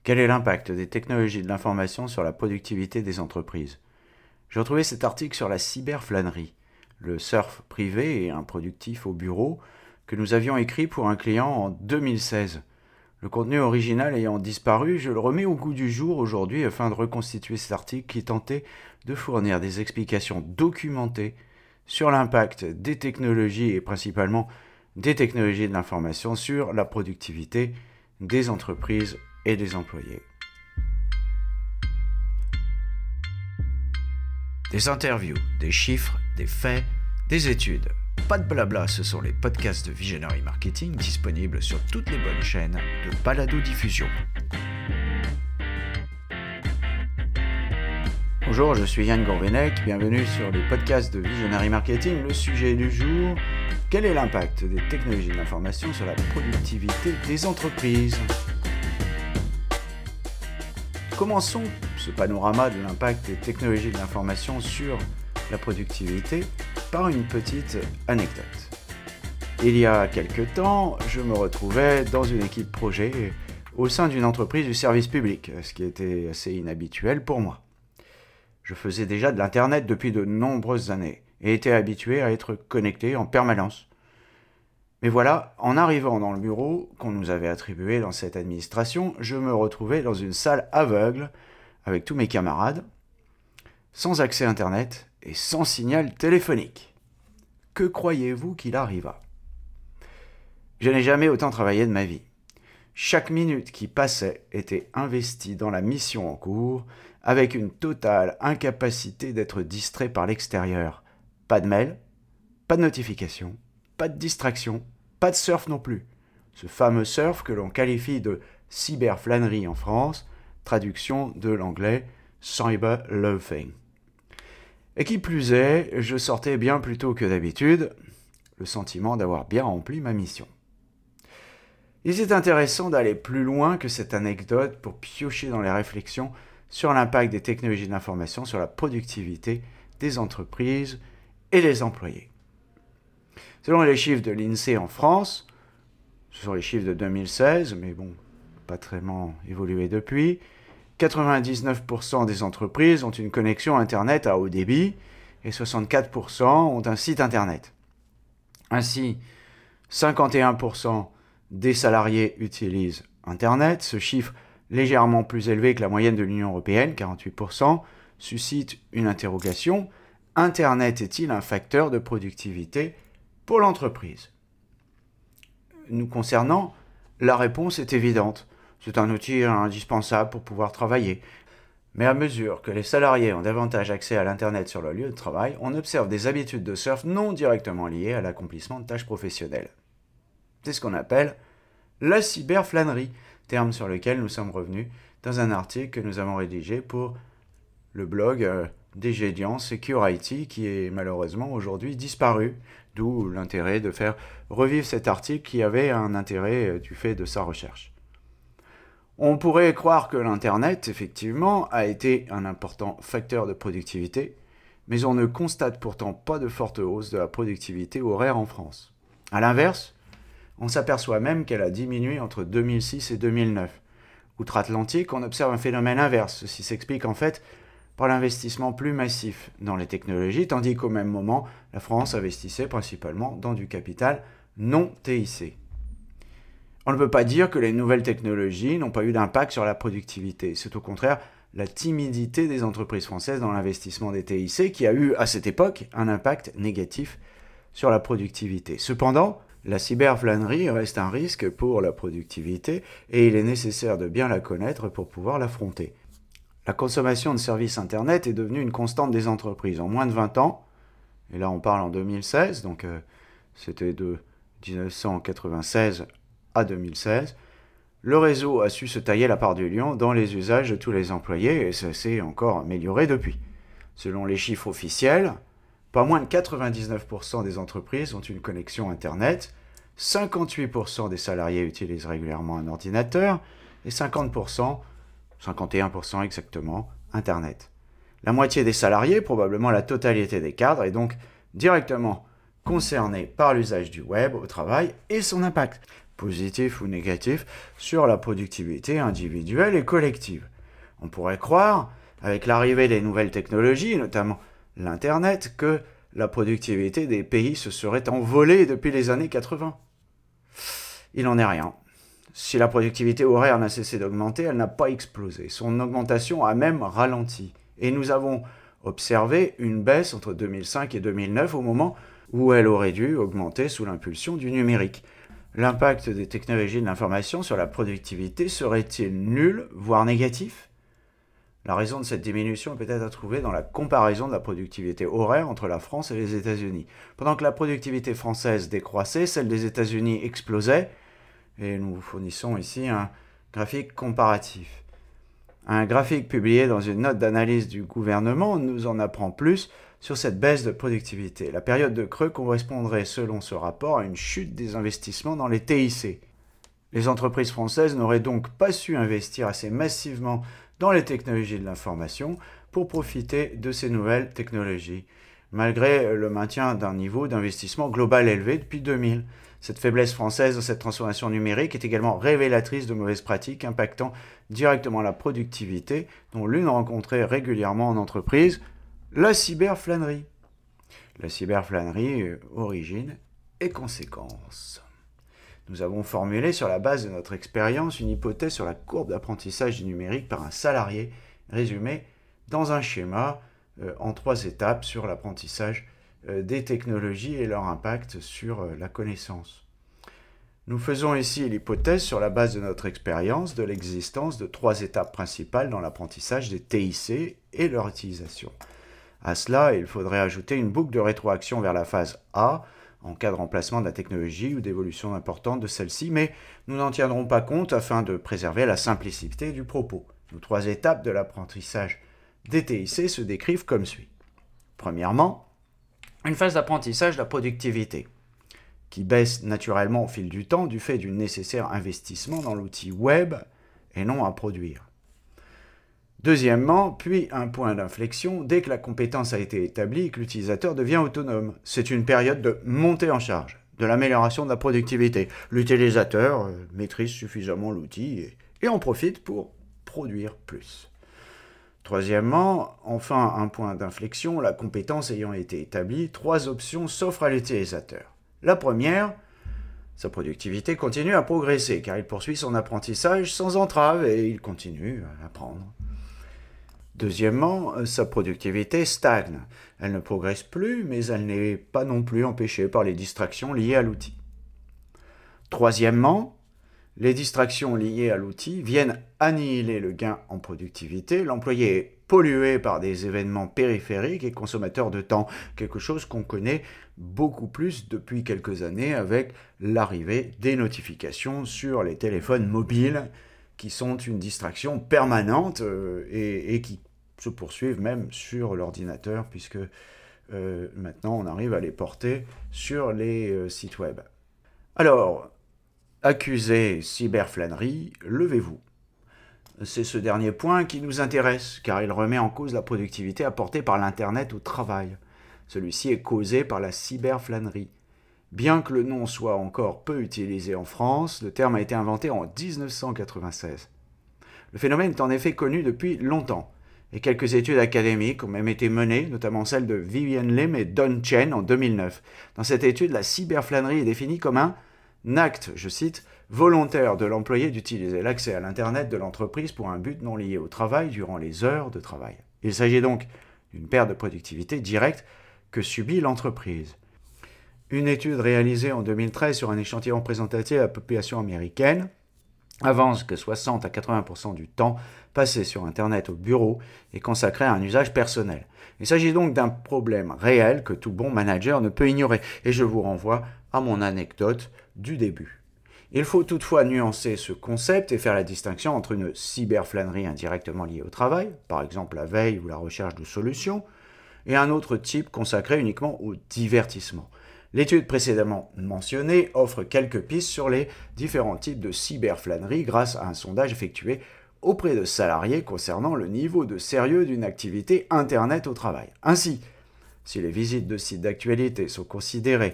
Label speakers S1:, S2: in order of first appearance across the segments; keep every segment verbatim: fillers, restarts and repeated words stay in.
S1: Quel est l'impact des technologies de l'information sur la productivité des entreprises ? J'ai retrouvé cet article sur la cyberflânerie, le surf privé et improductif au bureau que nous avions écrit pour un client en deux mille seize. Le contenu original ayant disparu, je le remets au goût du jour aujourd'hui afin de reconstituer cet article qui tentait de fournir des explications documentées sur l'impact des technologies et principalement des technologies de l'information sur la productivité des entreprises et des employés. Des interviews, des chiffres, des faits, des études. Pas de blabla, ce sont les podcasts de Visionary Marketing disponibles sur toutes les bonnes chaînes de balado-diffusion. Bonjour, je suis Yann Gourvenec, bienvenue sur les podcasts de Visionary Marketing. Le sujet du jour, quel est l'impact des technologies de l'information sur la productivité des entreprises ? Commençons ce panorama de l'impact des technologies de l'information sur la productivité par une petite anecdote. Il y a quelque temps, je me retrouvais dans une équipe projet au sein d'une entreprise du service public, ce qui était assez inhabituel pour moi. Je faisais déjà de l'internet depuis de nombreuses années et étais habitué à être connecté en permanence. Mais voilà, en arrivant dans le bureau qu'on nous avait attribué dans cette administration, je me retrouvais dans une salle aveugle avec tous mes camarades, sans accès Internet et sans signal téléphonique. Que croyez-vous qu'il arriva ? Je n'ai jamais autant travaillé de ma vie. Chaque minute qui passait était investie dans la mission en cours, avec une totale incapacité d'être distrait par l'extérieur. Pas de mail, pas de notification, pas de distraction, pas de surf non plus. Ce fameux surf que l'on qualifie de cyberflânerie en France, traduction de l'anglais cyberloafing. Et qui plus est, je sortais bien plus tôt que d'habitude, le sentiment d'avoir bien rempli ma mission. Il est intéressant d'aller plus loin que cette anecdote pour piocher dans les réflexions sur l'impact des technologies de l'information sur la productivité des entreprises et des employés. Selon les chiffres de l'INSEE en France, ce sont les chiffres de deux mille seize, mais bon, pas vraiment évolué depuis, quatre-vingt-dix-neuf pour cent des entreprises ont une connexion Internet à haut débit et soixante-quatre pour cent ont un site Internet. Ainsi, cinquante et un pour cent des salariés utilisent Internet. Ce chiffre, légèrement plus élevé que la moyenne de l'Union européenne, quarante-huit pour cent, suscite une interrogation. Internet est-il un facteur de productivité pour l'entreprise ? Nous concernant, la réponse est évidente. C'est un outil indispensable pour pouvoir travailler. Mais à mesure que les salariés ont davantage accès à l'Internet sur leur lieu de travail, on observe des habitudes de surf non directement liées à l'accomplissement de tâches professionnelles. C'est ce qu'on appelle la cyberflânerie, terme sur lequel nous sommes revenus dans un article que nous avons rédigé pour le blog euh, d'Egedian Security qui est malheureusement aujourd'hui disparu, d'où l'intérêt de faire revivre cet article qui avait un intérêt euh, du fait de sa recherche. On pourrait croire que l'Internet, effectivement, a été un important facteur de productivité, mais on ne constate pourtant pas de forte hausse de la productivité horaire en France. A l'inverse, on s'aperçoit même qu'elle a diminué entre deux mille six et deux mille neuf. Outre-Atlantique, on observe un phénomène inverse. Ceci s'explique en fait par l'investissement plus massif dans les technologies, tandis qu'au même moment, la France investissait principalement dans du capital non T I C. On ne peut pas dire que les nouvelles technologies n'ont pas eu d'impact sur la productivité. C'est au contraire la timidité des entreprises françaises dans l'investissement des T I C qui a eu, à cette époque, un impact négatif sur la productivité. Cependant, la cyberflânerie reste un risque pour la productivité et il est nécessaire de bien la connaître pour pouvoir l'affronter. La consommation de services Internet est devenue une constante des entreprises. En moins de vingt ans, et là on parle en deux mille seize, donc euh, c'était de dix-neuf cent quatre-vingt-seize à deux mille seize, le réseau a su se tailler la part du lion dans les usages de tous les employés et ça s'est encore amélioré depuis. Selon les chiffres officiels, pas moins de quatre-vingt-dix-neuf pour cent des entreprises ont une connexion Internet, cinquante-huit pour cent des salariés utilisent régulièrement un ordinateur et cinquante pour cent, cinquante et un pour cent exactement, Internet. La moitié des salariés, probablement la totalité des cadres, est donc directement concernée par l'usage du web au travail et son impact. positifs ou négatifs, sur la productivité individuelle et collective. On pourrait croire, avec l'arrivée des nouvelles technologies, notamment l'Internet, que la productivité des pays se serait envolée depuis les années quatre-vingts. Il n'en est rien. Si la productivité horaire n'a cessé d'augmenter, elle n'a pas explosé. Son augmentation a même ralenti. Et nous avons observé une baisse entre deux mille cinq et deux mille neuf au moment où elle aurait dû augmenter sous l'impulsion du numérique. L'impact des technologies de l'information sur la productivité serait-il nul, voire négatif ? La raison de cette diminution est peut-être à trouver dans la comparaison de la productivité horaire entre la France et les États-Unis. Pendant que la productivité française décroissait, celle des États-Unis explosait, et nous vous fournissons ici un graphique comparatif. Un graphique publié dans une note d'analyse du gouvernement nous en apprend plus sur cette baisse de productivité. La période de creux correspondrait, selon ce rapport, à une chute des investissements dans les T I C. Les entreprises françaises n'auraient donc pas su investir assez massivement dans les technologies de l'information pour profiter de ces nouvelles technologies, malgré le maintien d'un niveau d'investissement global élevé depuis deux mille. Cette faiblesse française dans cette transformation numérique est également révélatrice de mauvaises pratiques impactant directement la productivité, dont l'une rencontrée régulièrement en entreprise, la cyberflânerie. La cyberflânerie, origine et conséquences. Nous avons formulé sur la base de notre expérience une hypothèse sur la courbe d'apprentissage du numérique par un salarié, résumée dans un schéma euh, en trois étapes sur l'apprentissage euh, des technologies et leur impact sur euh, la connaissance. Nous faisons ici l'hypothèse sur la base de notre expérience de l'existence de trois étapes principales dans l'apprentissage des T I C et leur utilisation. À cela, il faudrait ajouter une boucle de rétroaction vers la phase A, en cas de remplacement de la technologie ou d'évolution importante de celle-ci, mais nous n'en tiendrons pas compte afin de préserver la simplicité du propos. Nos trois étapes de l'apprentissage des T I C se décrivent comme suit. Premièrement, une phase d'apprentissage de la productivité, qui baisse naturellement au fil du temps du fait du nécessaire investissement dans l'outil web et non à produire. Deuxièmement, puis un point d'inflexion dès que la compétence a été établie et que l'utilisateur devient autonome. C'est une période de montée en charge, de l'amélioration de la productivité. L'utilisateur euh, maîtrise suffisamment l'outil et, et en profite pour produire plus. Troisièmement, enfin un point d'inflexion, la compétence ayant été établie, trois options s'offrent à l'utilisateur. La première, sa productivité continue à progresser car il poursuit son apprentissage sans entrave et il continue à apprendre. Deuxièmement, sa productivité stagne. Elle ne progresse plus, mais elle n'est pas non plus empêchée par les distractions liées à l'outil. Troisièmement, les distractions liées à l'outil viennent annihiler le gain en productivité. L'employé est pollué par des événements périphériques et consommateur de temps, quelque chose qu'on connaît beaucoup plus depuis quelques années avec l'arrivée des notifications sur les téléphones mobiles qui sont une distraction permanente euh, et, et qui se poursuivent même sur l'ordinateur puisque euh, maintenant on arrive à les porter sur les euh, sites web. Alors, accusé cyberflânerie, levez-vous. C'est ce dernier point qui nous intéresse car il remet en cause la productivité apportée par l'Internet au travail. Celui-ci est causé par la cyberflânerie. Bien que le nom soit encore peu utilisé en France, le terme a été inventé en dix-neuf cent quatre-vingt-seize. Le phénomène est en effet connu depuis longtemps, et quelques études académiques ont même été menées, notamment celle de Vivian Lim et Don Chen en deux mille neuf. Dans cette étude, la cyberflânerie est définie comme un acte, je cite, volontaire de l'employé d'utiliser l'accès à l'Internet de l'entreprise pour un but non lié au travail durant les heures de travail. Il s'agit donc d'une perte de productivité directe que subit l'entreprise. Une étude réalisée en deux mille treize sur un échantillon représentatif de la population américaine avance que soixante à quatre-vingts pour cent du temps passé sur Internet au bureau est consacré à un usage personnel. Il s'agit donc d'un problème réel que tout bon manager ne peut ignorer, et je vous renvoie à mon anecdote du début. Il faut toutefois nuancer ce concept et faire la distinction entre une cyberflânerie indirectement liée au travail, par exemple la veille ou la recherche de solutions, et un autre type consacré uniquement au divertissement. L'étude précédemment mentionnée offre quelques pistes sur les différents types de cyberflânerie grâce à un sondage effectué auprès de salariés concernant le niveau de sérieux d'une activité Internet au travail. Ainsi, si les visites de sites d'actualité sont considérées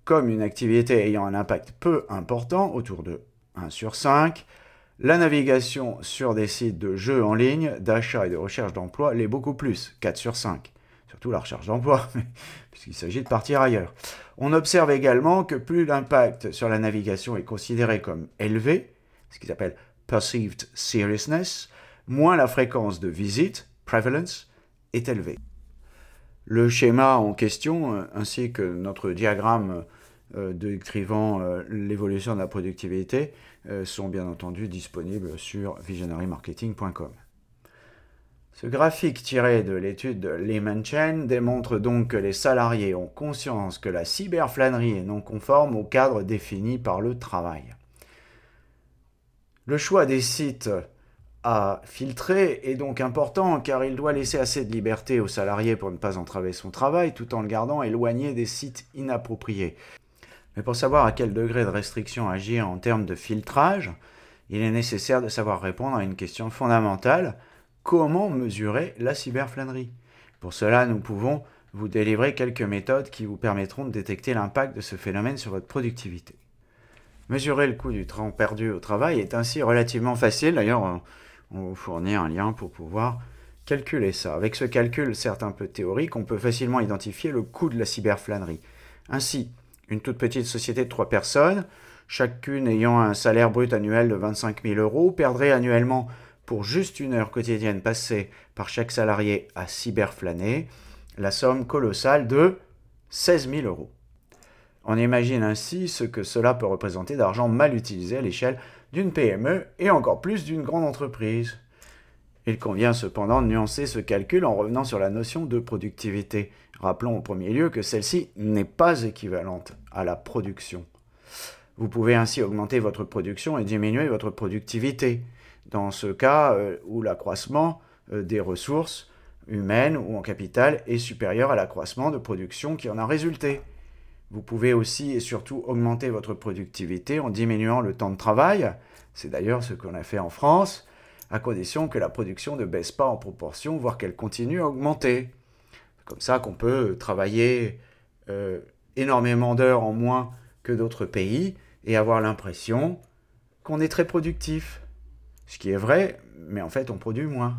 S1: comme une activité ayant un impact peu important, autour de un sur cinq, la navigation sur des sites de jeux en ligne, d'achat et de recherche d'emploi l'est beaucoup plus, quatre sur cinq. Surtout la recherche d'emploi, puisqu'il s'agit de partir ailleurs. On observe également que plus l'impact sur la navigation est considéré comme élevé, ce qu'ils appellent perceived seriousness, moins la fréquence de visite, prevalence, est élevée. Le schéma en question, ainsi que notre diagramme euh, décrivant euh, l'évolution de la productivité, euh, sont bien entendu disponibles sur visionary marketing point com. Ce graphique tiré de l'étude de Lehman Chen démontre donc que les salariés ont conscience que la cyberflânerie est non conforme au cadre défini par le travail. Le choix des sites à filtrer est donc important car il doit laisser assez de liberté aux salariés pour ne pas entraver son travail tout en le gardant éloigné des sites inappropriés. Mais pour savoir à quel degré de restriction agir en termes de filtrage, il est nécessaire de savoir répondre à une question fondamentale. Comment mesurer la cyberflânerie ? Pour cela, nous pouvons vous délivrer quelques méthodes qui vous permettront de détecter l'impact de ce phénomène sur votre productivité. Mesurer le coût du temps perdu au travail est ainsi relativement facile. D'ailleurs, on vous fournit un lien pour pouvoir calculer ça. Avec ce calcul, certes un peu théorique, on peut facilement identifier le coût de la cyberflânerie. Ainsi, une toute petite société de trois personnes, chacune ayant un salaire brut annuel de vingt-cinq mille euros, perdrait annuellement pour juste une heure quotidienne passée par chaque salarié à cyberflâner, la somme colossale de seize mille euros. On imagine ainsi ce que cela peut représenter d'argent mal utilisé à l'échelle d'une P M E et encore plus d'une grande entreprise. Il convient cependant de nuancer ce calcul en revenant sur la notion de productivité. Rappelons au premier lieu que celle-ci n'est pas équivalente à la production. Vous pouvez ainsi augmenter votre production et diminuer votre productivité. Dans ce cas euh, où l'accroissement euh, des ressources humaines ou en capital est supérieur à l'accroissement de production qui en a résulté. Vous pouvez aussi et surtout augmenter votre productivité en diminuant le temps de travail. C'est d'ailleurs ce qu'on a fait en France, à condition que la production ne baisse pas en proportion, voire qu'elle continue à augmenter. C'est comme ça qu'on peut travailler euh, énormément d'heures en moins que d'autres pays et avoir l'impression qu'on est très productif. Ce qui est vrai, mais en fait on produit moins.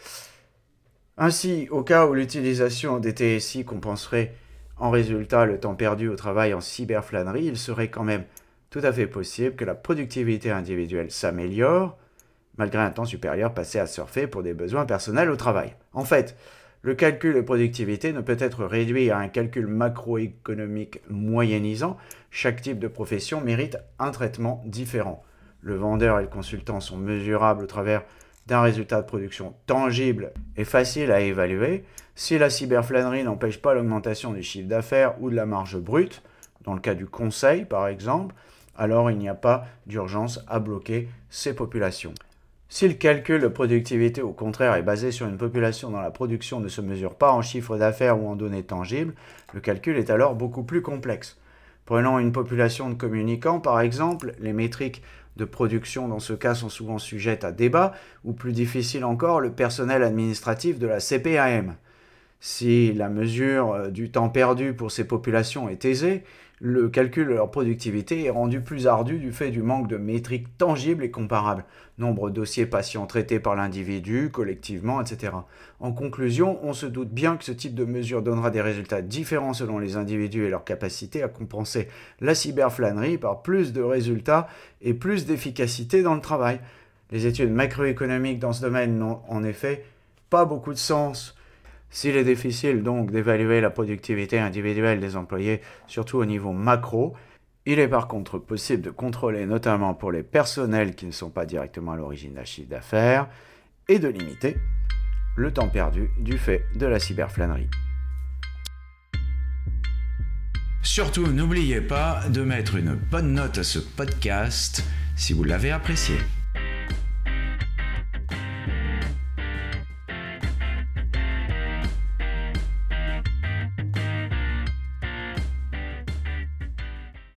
S1: Ainsi, au cas où l'utilisation des T S I compenserait en résultat le temps perdu au travail en cyberflânerie, il serait quand même tout à fait possible que la productivité individuelle s'améliore, malgré un temps supérieur passé à surfer pour des besoins personnels au travail. En fait, le calcul de productivité ne peut être réduit à un calcul macroéconomique moyennisant. Chaque type de profession mérite un traitement différent. Le vendeur et le consultant sont mesurables au travers d'un résultat de production tangible et facile à évaluer. Si la cyberflânerie n'empêche pas l'augmentation du chiffre d'affaires ou de la marge brute, dans le cas du conseil par exemple, alors il n'y a pas d'urgence à bloquer ces populations. Si le calcul de productivité au contraire est basé sur une population dont la production ne se mesure pas en chiffre d'affaires ou en données tangibles, le calcul est alors beaucoup plus complexe. Prenons une population de communicants par exemple, les métriques de production dans ce cas sont souvent sujettes à débat, ou plus difficile encore, le personnel administratif de la C P A M. Si la mesure du temps perdu pour ces populations est aisée, le calcul de leur productivité est rendu plus ardu du fait du manque de métriques tangibles et comparables, nombre de dossiers patients traités par l'individu, collectivement, et cetera. En conclusion, on se doute bien que ce type de mesure donnera des résultats différents selon les individus et leur capacité à compenser la cyberflânerie par plus de résultats et plus d'efficacité dans le travail. Les études macroéconomiques dans ce domaine n'ont en effet pas beaucoup de sens. S'il est difficile donc d'évaluer la productivité individuelle des employés, surtout au niveau macro, il est par contre possible de contrôler, notamment pour les personnels qui ne sont pas directement à l'origine d'un chiffre d'affaires, et de limiter le temps perdu du fait de la cyberflânerie.
S2: Surtout, n'oubliez pas de mettre une bonne note à ce podcast si vous l'avez apprécié.